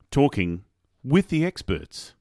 Talking with the experts.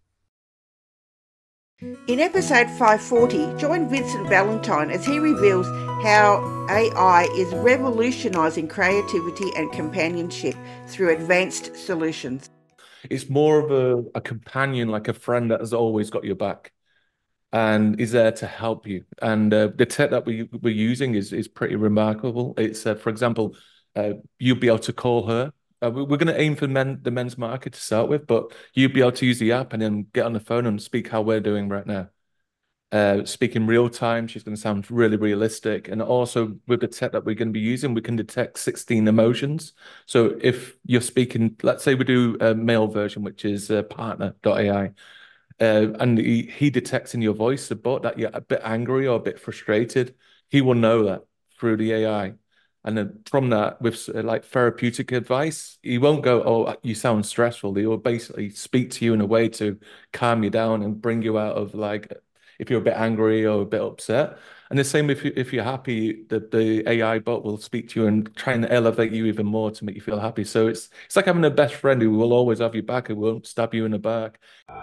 In episode 540, join Vincent Valentine as he reveals how AI is revolutionising creativity and companionship through advanced solutions. It's more of a companion, like a friend that has always got your back and is there to help you. And the tech that we're using is pretty remarkable. It's, for example, you'll be able to call her. We're going to aim for the men's market to start with, but you'll be able to use the app and then get on the phone and speak how we're doing right now. Speak in real time. She's going to sound really realistic. And also with the tech that we're going to be using, we can detect 16 emotions. So if you're speaking, let's say we do a male version, which is partner.ai, and he detects in your voice the bot that you're a bit angry or a bit frustrated. He will know that through the AI. And then from that, with like therapeutic advice, he won't go, "Oh, you sound stressful." He will basically speak to you in a way to calm you down and bring you out of, like, if you're a bit angry or a bit upset. And the same if you're happy, the AI bot will speak to you and try and elevate you even more to make you feel happy. So it's like having a best friend who will always have your back, who won't stab you in the back.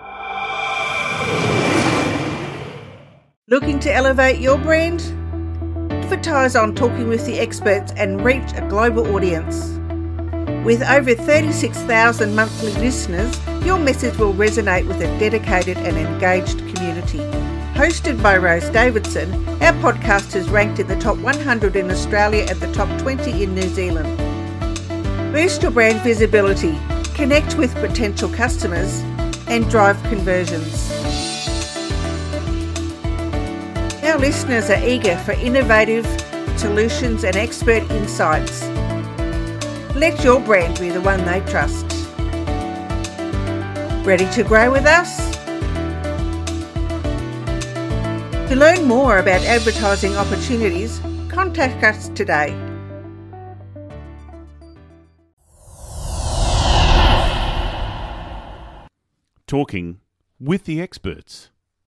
Looking to elevate your brand? Advertise on Talking with the Experts and reach a global audience. With over 36,000 monthly listeners, your message will resonate with a dedicated and engaged community. Hosted by Rose Davidson, our podcast is ranked in the top 100 in Australia and the top 20 in New Zealand. Boost your brand visibility, connect with potential customers, and drive conversions. Our listeners are eager for innovative solutions and expert insights. Let your brand be the one they trust. Ready to grow with us? To learn more about advertising opportunities, contact us today. Talking with the experts.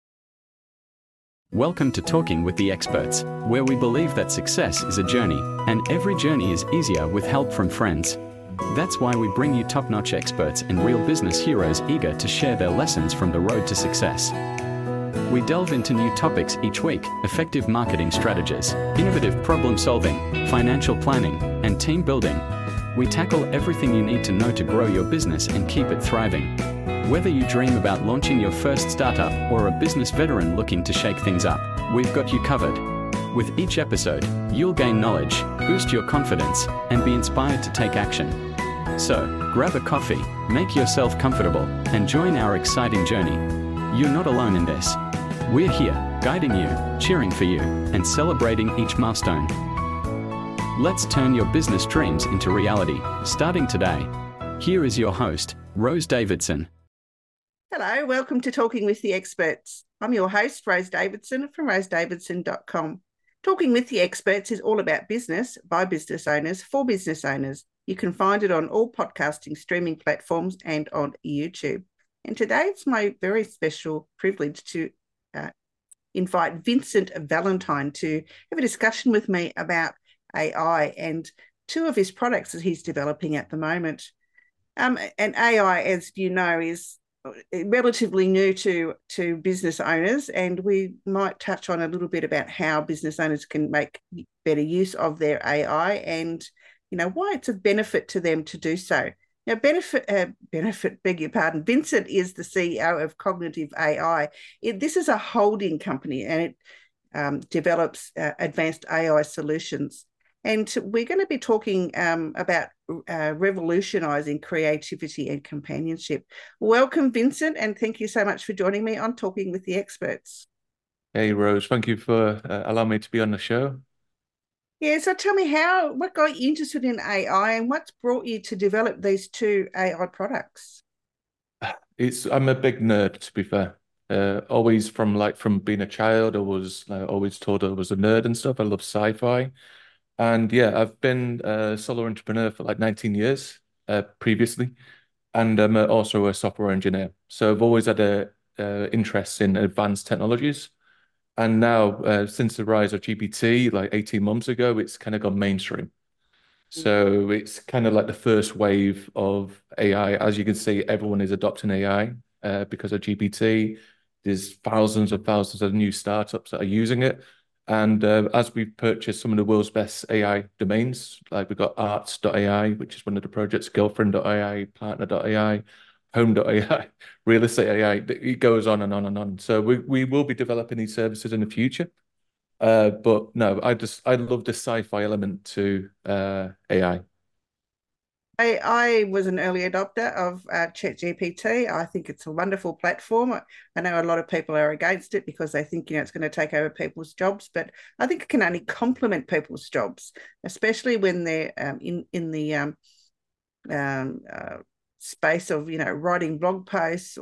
Welcome to Talking with the Experts, where we believe that success is a journey, and every journey is easier with help from friends. That's why we bring you top-notch experts and real business heroes eager to share their lessons from the road to success. We delve into new topics each week: effective marketing strategies, innovative problem-solving, financial planning, and team building. We tackle everything you need to know to grow your business and keep it thriving. Whether you dream about launching your first startup or a business veteran looking to shake things up, we've got you covered. With each episode, you'll gain knowledge, boost your confidence, and be inspired to take action. So, grab a coffee, make yourself comfortable, and join our exciting journey. You're not alone in this. We're here, guiding you, cheering for you, and celebrating each milestone. Let's turn your business dreams into reality, starting today. Here is your host, Rose Davidson. Hello, welcome to Talking with the Experts. I'm your host, Rose Davidson from rosedavidson.com. Talking with the Experts is all about business by business owners for business owners. You can find it on all podcasting streaming platforms and on YouTube. And today it's my very special privilege to invite Vincent Valentine to have a discussion with me about AI and two of his products that he's developing at the moment. And AI, as you know, is relatively new to business owners, and we might touch on a little bit about how business owners can make better use of their AI and, you know, why it's of benefit to them to do so. Now, beg your pardon, Vincent is the CEO of Cognitive AI. This is a holding company, and it develops advanced AI solutions. And we're going to be talking about revolutionising creativity and companionship. Welcome, Vincent, and thank you so much for joining me on Talking with the Experts. Hey, Rose. Thank you for allowing me to be on the show. Yeah, so tell me what got you interested in AI and what's brought you to develop these two AI products? I'm a big nerd, to be fair. Always from being a child, I was always told I was a nerd and stuff. I love sci-fi. And yeah, I've been a solo entrepreneur for like 19 years previously, and I'm also a software engineer. So I've always had a interest in advanced technologies. And now, since the rise of GPT, like 18 months ago, it's kind of gone mainstream. So it's kind of like the first wave of AI. As you can see, everyone is adopting AI because of GPT. There's thousands of new startups that are using it. And as we've purchased some of the world's best AI domains, like we've got arts.ai, which is one of the projects, girlfriend.ai, partner.ai, home.ai, real estate AI, it goes on and on and on. So we will be developing these services in the future. But no, I love the sci-fi element to AI. I was an early adopter of ChatGPT. I think it's a wonderful platform. I know a lot of people are against it because they think, it's going to take over people's jobs, but I think it can only complement people's jobs, especially when they're in the um, space of, writing blog posts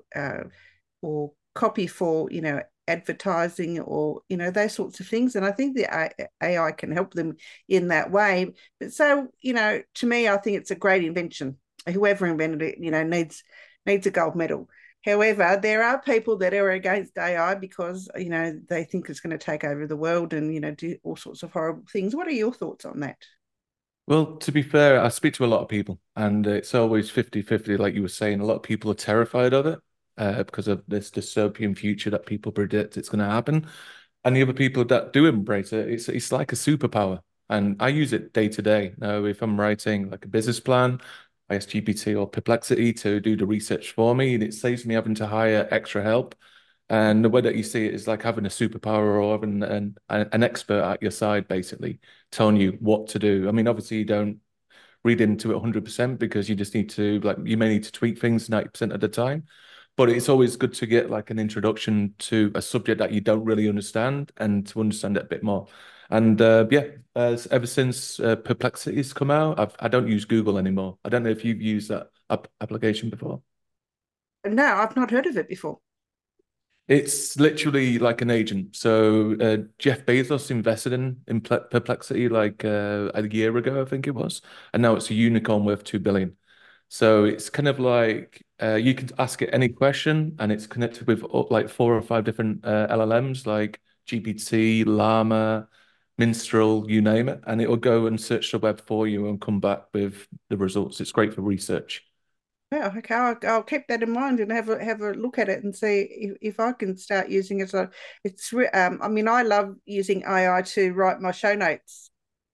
or copy for, advertising or, those sorts of things. And I think the AI can help them in that way. But so, to me, I think it's a great invention. Whoever invented it, needs a gold medal. However, there are people that are against AI because, they think it's going to take over the world and, do all sorts of horrible things. What are your thoughts on that? Well, to be fair, I speak to a lot of people and it's always 50-50, like you were saying. A lot of people are terrified of it because of this dystopian future that people predict it's going to happen. And the other people that do embrace it, it's like a superpower. And I use it day to day. Now, if I'm writing like a business plan, I ask GPT or Perplexity to do the research for me, and it saves me having to hire extra help. And the way that you see it is like having a superpower or having an expert at your side, basically telling you what to do. I mean, obviously, you don't read into it 100% because you just need to, like, you may need to tweak things 90% of the time. But it's always good to get like an introduction to a subject that you don't really understand and to understand it a bit more. And yeah, ever since Perplexity's come out, I don't use Google anymore. I don't know if you've used that application before. No, I've not heard of it before. It's literally like an agent. So Jeff Bezos invested in Perplexity like a year ago, I think it was, and now it's a unicorn worth 2 billion. So it's kind of like you can ask it any question, and it's connected with like 4 or 5 different LLMs like GPT, Llama, Minstrel, you name it, and it will go and search the web for you and come back with the results. It's great for research. Yeah, okay. I'll keep that in mind and have a look at it and see if I can start using it. So I mean, I love using AI to write my show notes.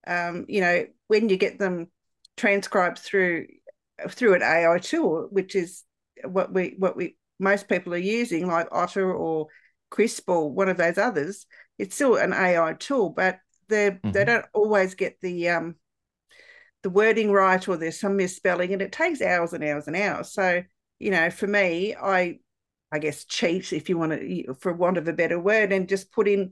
When you get them transcribed through an AI tool, which is what we most people are using, like Otter or Crisp or one of those others. It's still an AI tool, but they don't always get the wording right, or there's some misspelling, and it takes hours and hours and hours. So, for me, I guess cheat, if you want to, for want of a better word, and just put in,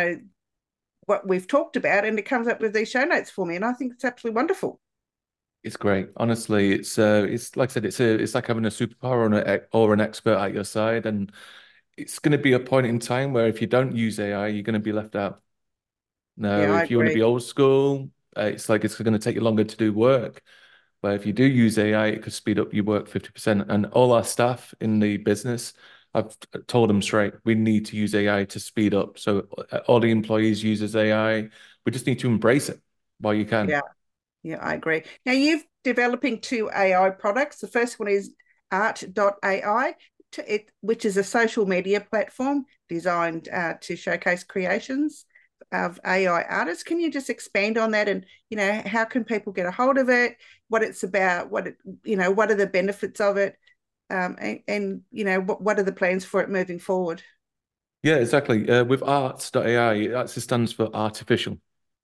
what we've talked about, and it comes up with these show notes for me. And I think it's absolutely wonderful. It's great. Honestly, it's like I said, it's like having a superpower or an expert at your side, and it's going to be a point in time where if you don't use AI, you're going to be left out. Yeah, No, I if you want to agree. be old school, it's like it's going to take you longer to do work. But if you do use AI, it could speed up your work 50%. And all our staff in the business, I've told them straight, we need to use AI to speed up. So all the employees uses AI. We just need to embrace it while you can. Yeah, yeah, I agree. Now you've developing 2 AI products. The first one is art.ai, which is a social media platform designed to showcase creations of AI artists. Can you just expand on that, and how can people get a hold of it, what it's about, what are the benefits of it, and what are the plans for it moving forward? Yeah, exactly. With arts.ai, it actually stands for artificial.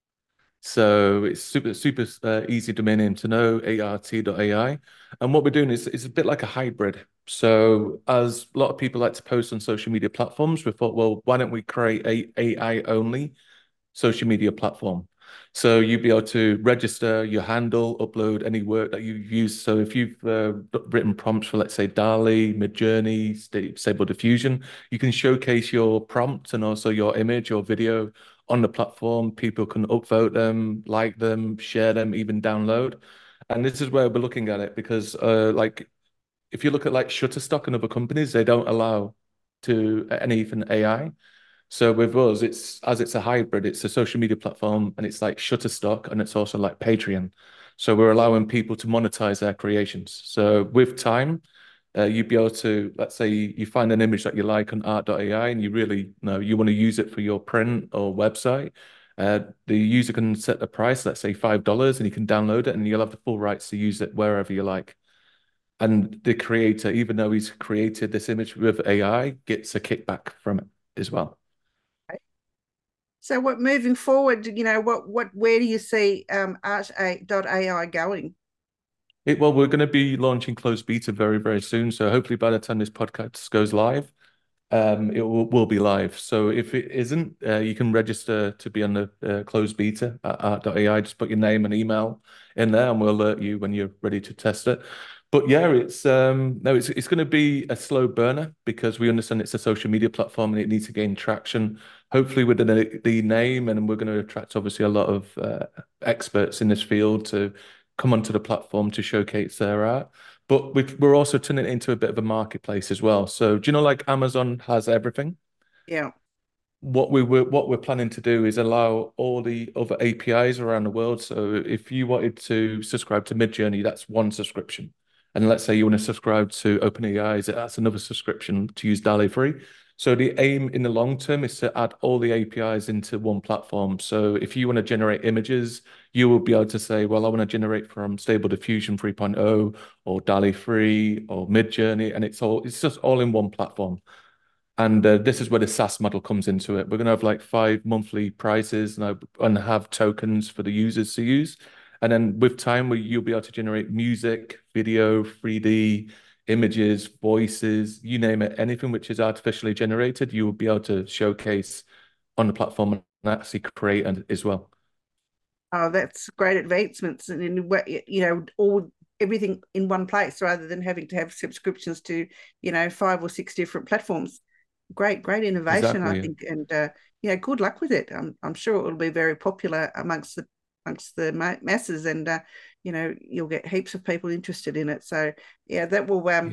So it's super easy domain name to know, art.ai. And what we're doing is it's a bit like a hybrid. So as a lot of people like to post on social media platforms, we thought, well, why don't we create a AI only social media platform? So you'd be able to register your handle, upload any work that you've used. So if you've written prompts for, let's say, DALL-E, Midjourney, Stable Diffusion, you can showcase your prompt and also your image or video on the platform. People can upvote them, like them, share them, even download. And this is where we're looking at it because, like, if you look at like Shutterstock and other companies, they don't allow to anything AI. So with us, it's a hybrid. It's a social media platform, and it's like Shutterstock, and it's also like Patreon. So we're allowing people to monetize their creations. So with time, you'd be able to, let's say you find an image that you like on art.ai and you really you want to use it for your print or website. The user can set the price, let's say $5, and you can download it and you'll have the full rights to use it wherever you like. And the creator, even though he's created this image with AI, gets a kickback from it as well. So what moving forward, where do you see art.ai going? Well, we're going to be launching closed beta very, very soon. So hopefully by the time this podcast goes live, it will be live. So if it isn't, you can register to be on the closed beta at art.ai. Just put your name and email in there, and we'll alert you when you're ready to test it. But yeah, it's going to be a slow burner because we understand it's a social media platform and it needs to gain traction. Hopefully, with the name, and we're going to attract obviously a lot of experts in this field to come onto the platform to showcase their art. But we're also turning it into a bit of a marketplace as well. So do you know, like Amazon has everything? Yeah. What we're planning to do is allow all the other APIs around the world. So if you wanted to subscribe to Midjourney, that's one subscription. And let's say you want to subscribe to OpenAI, that's another subscription to use DALL-E 3. So the aim in the long term is to add all the APIs into one platform. So if you want to generate images, you will be able to say, well, I want to generate from Stable Diffusion 3.0 or DALL-E 3 or Midjourney, and it's just all in one platform. And this is where the SaaS model comes into it. We're going to have like 5 monthly prices and have tokens for the users to use. And then with time, you'll be able to generate music, video, 3D, images, voices, you name it, anything which is artificially generated, you will be able to showcase on the platform and actually create as well. Oh, that's great advancements, and everything in one place rather than having to have subscriptions to 5 or 6 different platforms. Great innovation, Exactly. I think, and good luck with it. I'm sure it will be very popular amongst the masses, and you'll get heaps of people interested in it. So yeah, that will I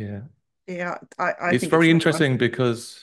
it's think very it's interesting because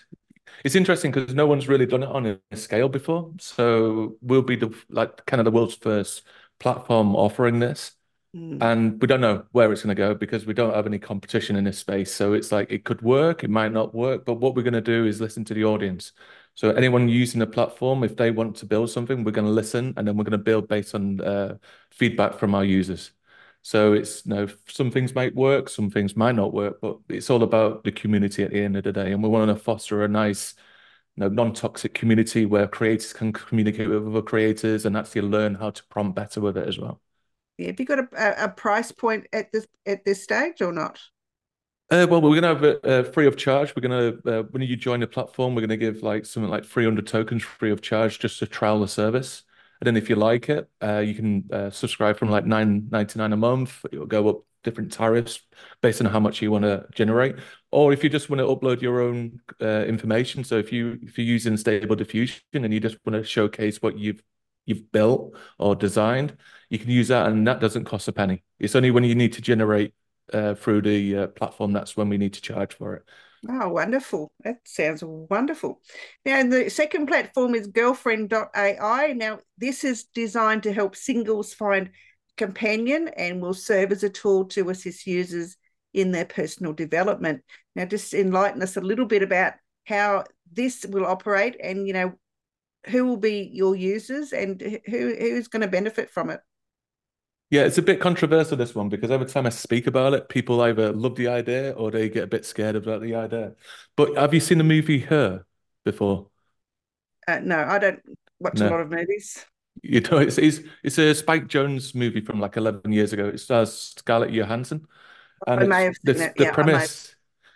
no one's really done it on a scale before. So we'll be the world's first platform offering this. And we don't know where it's going to go because we don't have any competition in this space. So it's like it could work, it might not work, but what we're going to do is listen to the audience. So anyone using the platform, if they want to build something, we're going to listen, and then we're going to build based on feedback from our users. So it's some things might work, some things might not work, but it's all about the community at the end of the day. And we want to foster a nice, non-toxic community where creators can communicate with other creators and actually learn how to prompt better with it as well. Yeah, have you got a price point at this stage or not? Well, we're going to have it free of charge. We're going to, when you join the platform, we're going to give like something like 300 tokens free of charge just to trial the service. And then if you like it, you can subscribe from like $9.99 a month. It'll go up different tariffs based on how much you want to generate. Or if you just want to upload your own information. So if you're using Stable Diffusion and you just want to showcase what you've built or designed, you can use that, and that doesn't cost a penny. It's only when you need to generate through the platform that's when we need to charge for it. Oh, wonderful. That sounds wonderful. Now, the second platform is girlfriend.ai. Now, this is designed to help singles find companion and will serve as a tool to assist users in their personal development. Now, just enlighten us a little bit about how this will operate, and who will be your users and who's going to benefit from it. Yeah, it's a bit controversial, this one, because every time I speak about it, people either love the idea or they get a bit scared about the idea. But have you seen the movie Her before? No, I don't watch a lot of movies. It's a Spike Jonze movie from like 11 years ago. It stars Scarlett Johansson. And I may have seen it. The premise,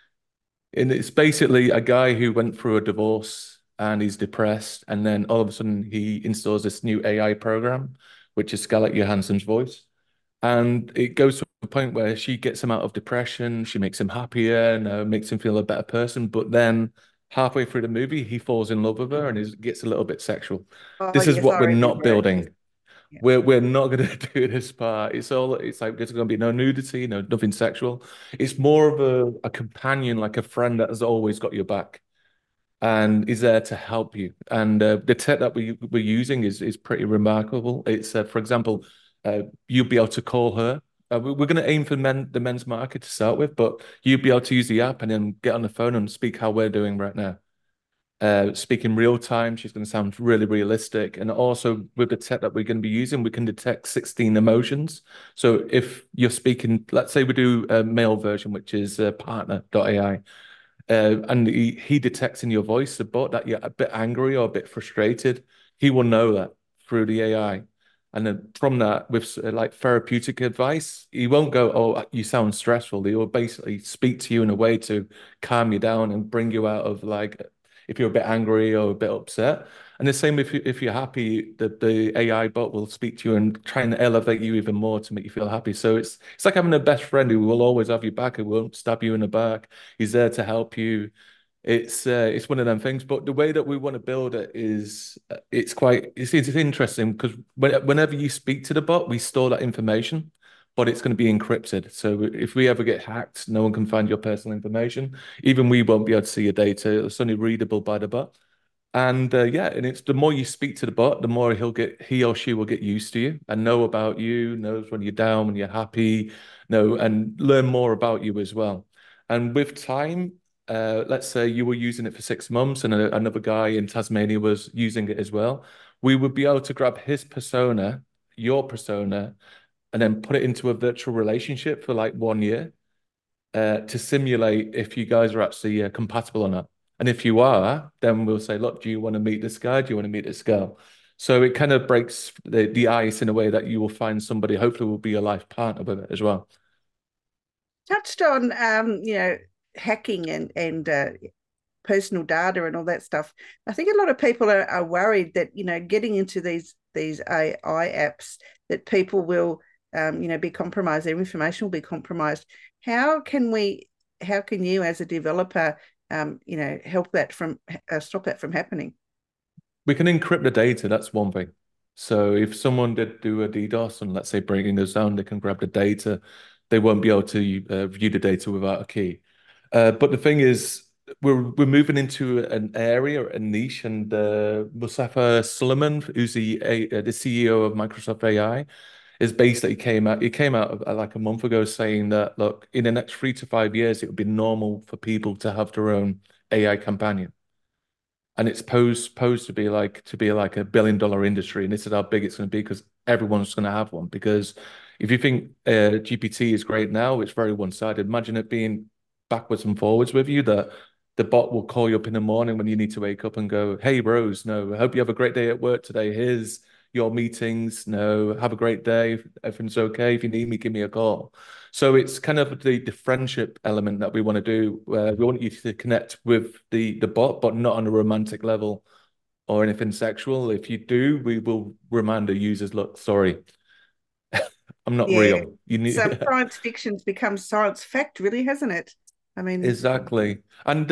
and it's basically a guy who went through a divorce and he's depressed, and then all of a sudden he installs this new AI program, which is Scarlett Johansson's voice. And it goes to a point where she gets him out of depression, she makes him happier, and makes him feel a better person. But then halfway through the movie, he falls in love with her and gets a little bit sexual. This is what we're not building. Yeah. We're not going to do this part. It's like there's going to be no nudity, nothing sexual. It's more of a companion, like a friend that has always got your back. and is there to help you. And the tech that we're using is pretty remarkable. It's for example, you'll be able to call her. We're going to aim for the men's market to start with, but you'll be able to use the app and then get on the phone and speak how we're doing right now. Speak in real time. She's going to sound really realistic. And also with the tech that we're going to be using, we can detect 16 emotions. So if you're speaking, let's say we do a male version, which is partner.ai, and he detects in your voice, the bot, that you're a bit angry or a bit frustrated. He will know that through the AI. And then from that, with like therapeutic advice, he won't go, "Oh, you sound stressful." He will basically speak to you in a way to calm you down and bring you out of, like, if you're a bit angry or a bit upset. And the same if you're happy, the AI bot will speak to you and try and elevate you even more to make you feel happy. So it's like having a best friend who will always have your back, who won't stab you in the back. He's there to help you. It's one of them things. But the way that we want to build it is it's interesting because whenever you speak to the bot, we store that information, but it's going to be encrypted. So if we ever get hacked, no one can find your personal information. Even we won't be able to see your data. It's only readable by the bot. And yeah, and it's the more you speak to the bot, the more he or she will get used to you and know about you, knows when you're down, when you're happy, and learn more about you as well. And with time, let's say you were using it for 6 months and another guy in Tasmania was using it as well. We would be able to grab his persona, your persona, and then put it into a virtual relationship for like 1 year to simulate if you guys are actually compatible or not. And if you are, then we'll say, look, do you want to meet this guy? Do you want to meet this girl? So it kind of breaks the ice in a way that you will find somebody, hopefully will be a life partner with it as well. Touched on hacking and personal data and all that stuff. I think a lot of people are worried that getting into these AI apps, that people will be compromised, their information will be compromised. How can you as a developer help that from stop that from happening? We can encrypt the data. That's one thing. So if someone did do a DDoS and let's say breaking us down, they can grab the data. They won't be able to view the data without a key. But the thing is, we're moving into an area, a niche, and Mustafa Suleyman, who's the CEO of Microsoft AI, is basically came out like a month ago saying that, look, in the next 3 to 5 years, it would be normal for people to have their own AI companion. And it's posed to be like a $1 billion industry. And this is how big it's going to be because everyone's going to have one. Because if you think GPT is great now, it's very one-sided. Imagine it being backwards and forwards with you, that the bot will call you up in the morning when you need to wake up and go, "Hey, Rose, no, I hope you have a great day at work today. Here's your meetings. No, have a great day. Everything's okay. If you need me, give me a call." So it's kind of the friendship element that we want to do. We want you to connect with the bot, but not on a romantic level or anything sexual. If you do, we will remind the users, look, sorry, I'm not real. You need science fiction's become science fact, really, hasn't it? I mean, exactly. And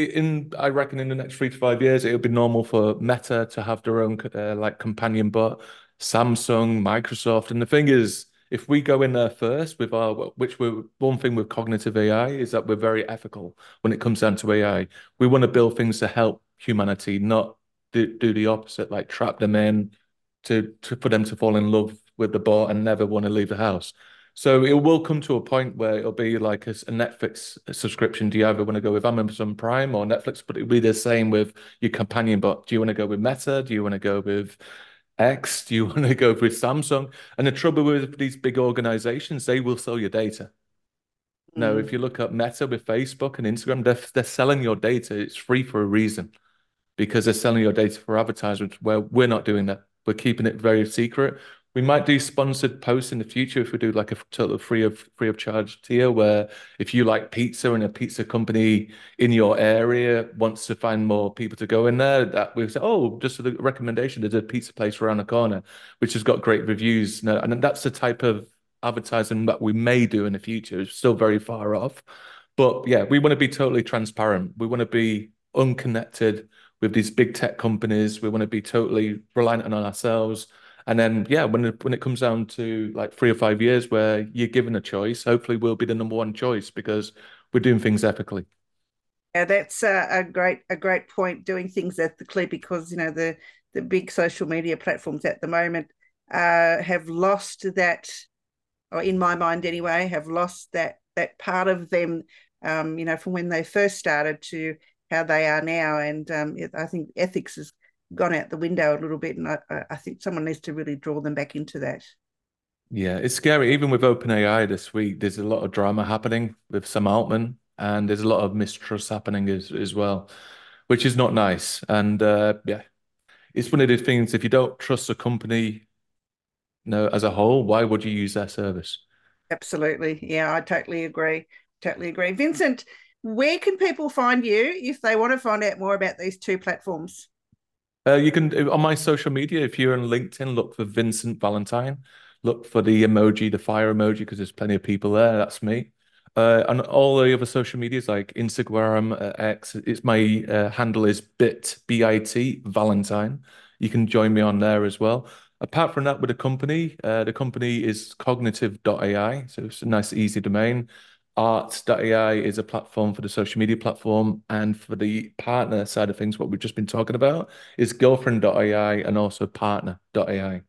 I reckon in the next 3 to 5 years, it'll be normal for Meta to have their own like companion bot, Samsung, Microsoft. And the thing is, if we go in there first with one thing with cognitive AI is that we're very ethical when it comes down to AI. We want to build things to help humanity, not do the opposite, like trap them in for them to fall in love with the bot and never want to leave the house. So it will come to a point where it'll be like a Netflix subscription. Do you ever want to go with Amazon Prime or Netflix? But it'll be the same with your companion bot. Do you want to go with Meta? Do you want to go with X? Do you want to go with Samsung? And the trouble with these big organizations, they will sell your data. Now, if you look at Meta with Facebook and Instagram, they're selling your data. It's free for a reason because they're selling your data for advertisements, where we're not doing that. We're keeping it very secret. We might do sponsored posts in the future if we do like a total free of charge tier, where if you like pizza and a pizza company in your area wants to find more people to go in there, that we say, oh, just a recommendation, there's a pizza place around the corner which has got great reviews. And that's the type of advertising that we may do in the future. It's still very far off. But yeah, we want to be totally transparent. We want to be unconnected with these big tech companies. We want to be totally reliant on ourselves. And then, yeah, when it comes down to like 3 or 5 years where you're given a choice, hopefully we'll be the number one choice because we're doing things ethically. Yeah, that's a great point. Doing things ethically, because the big social media platforms at the moment have lost that, or in my mind anyway, have lost that part of them. From when they first started to how they are now, and I think ethics has gone out the window a little bit, and I think someone needs to really draw them back into that. Yeah, it's scary. Even with OpenAI this week, there's a lot of drama happening with Sam Altman, and there's a lot of mistrust happening as well, which is not nice. And yeah, it's one of the things, if you don't trust a company, as a whole, why would you use their service? Absolutely. Yeah, I totally agree. Totally agree. Vincent, where can people find you if they want to find out more about these two platforms? You can, on my social media, if you're on LinkedIn, look for Vincent Valentine. Look for the emoji, the fire emoji, because there's plenty of people there. That's me. And all the other social medias like Instagram, X, my handle is BIT Valentine. You can join me on there as well. Apart from that, with the company is cognitive.ai. So it's a nice, easy domain. Art.ai is a platform for the social media platform. And for the partner side of things, what we've just been talking about is girlfriend.ai and also partner.ai.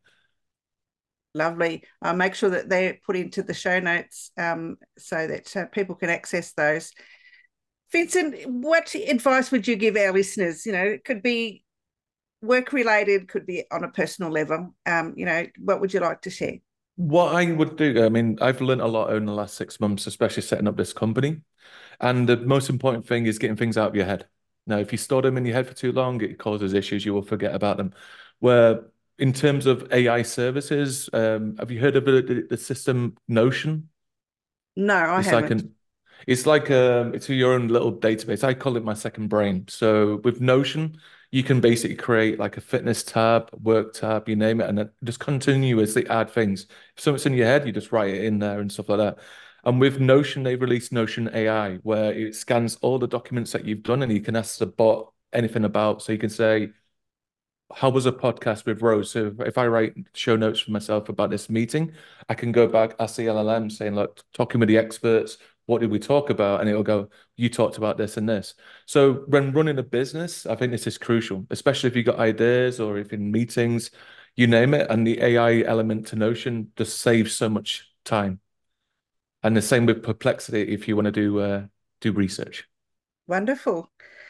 Lovely. I'll make sure that they're put into the show notes so that people can access those. Vincent, what advice would you give our listeners? It could be work-related, could be on a personal level. What would you like to share? What I would do, I mean, I've learned a lot in the last 6 months, especially setting up this company. And the most important thing is getting things out of your head. Now, if you store them in your head for too long, it causes issues. You will forget about them. Where in terms of AI services, have you heard of the system Notion? No, I haven't. It's your own little database. I call it my second brain. So with Notion, you can basically create like a fitness tab, work tab, you name it, and then just continuously add things. If something's in your head, you just write it in there and stuff like that. And with Notion, they released Notion AI, where it scans all the documents that you've done, and you can ask the bot anything about. So you can say, how was a podcast with Rose? So if I write show notes for myself about this meeting, I can go back, ask the LLM saying, look, talking with the experts, what did we talk about? And it'll go, you talked about this and this. So when running a business, I think this is crucial, especially if you've got ideas or if in meetings, you name it. And the AI element to Notion just saves so much time. And the same with Perplexity if you want to do research. Wonderful.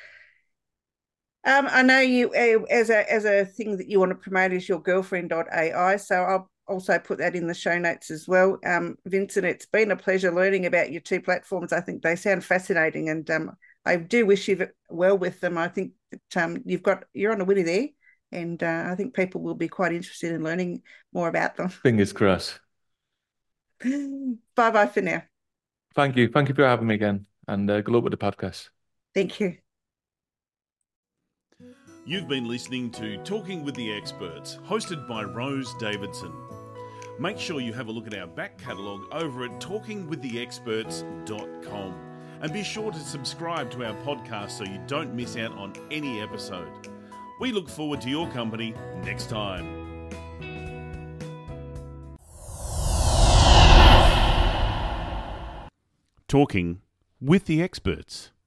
I know you as a thing that you want to promote is your girlfriend.ai, so I'll also put that in the show notes as well. Vincent, it's been a pleasure learning about your two platforms. I think they sound fascinating, and I do wish you well with them. I think that you're on a winner there, and I think people will be quite interested in learning more about them. Fingers crossed. Bye for now. Thank you for having me again, and good luck with the podcast. Thank you. You've been listening to Talking with the Experts, hosted by Rose Davidson. Make sure you have a look at our back catalogue over at talkingwiththeexperts.com, and be sure to subscribe to our podcast so you don't miss out on any episode. We look forward to your company next time. Talking with the Experts.